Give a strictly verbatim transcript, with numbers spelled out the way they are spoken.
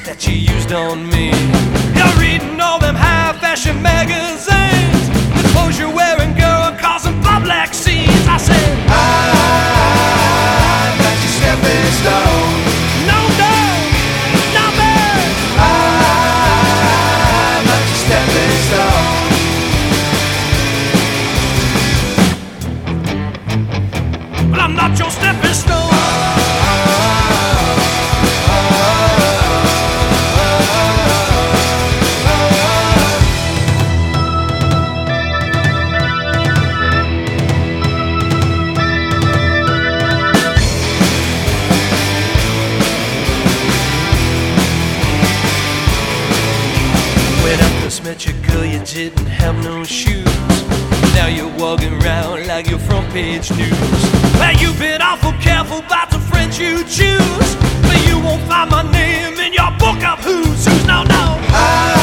that you used on me. You're reading all them high-fashion magazines. The clothes you're wearing, girl, causing public scenes. I said, I'm not your stepping stone. no, no, not bad. I'm not your stepping stone. But I'm not your stepping stone. Met you, girl, you didn't have no shoes. Now you're walking around like your front page news. Well, you've been awful careful about the friends you choose, but you won't find my name in your book of who's who's. No, no. I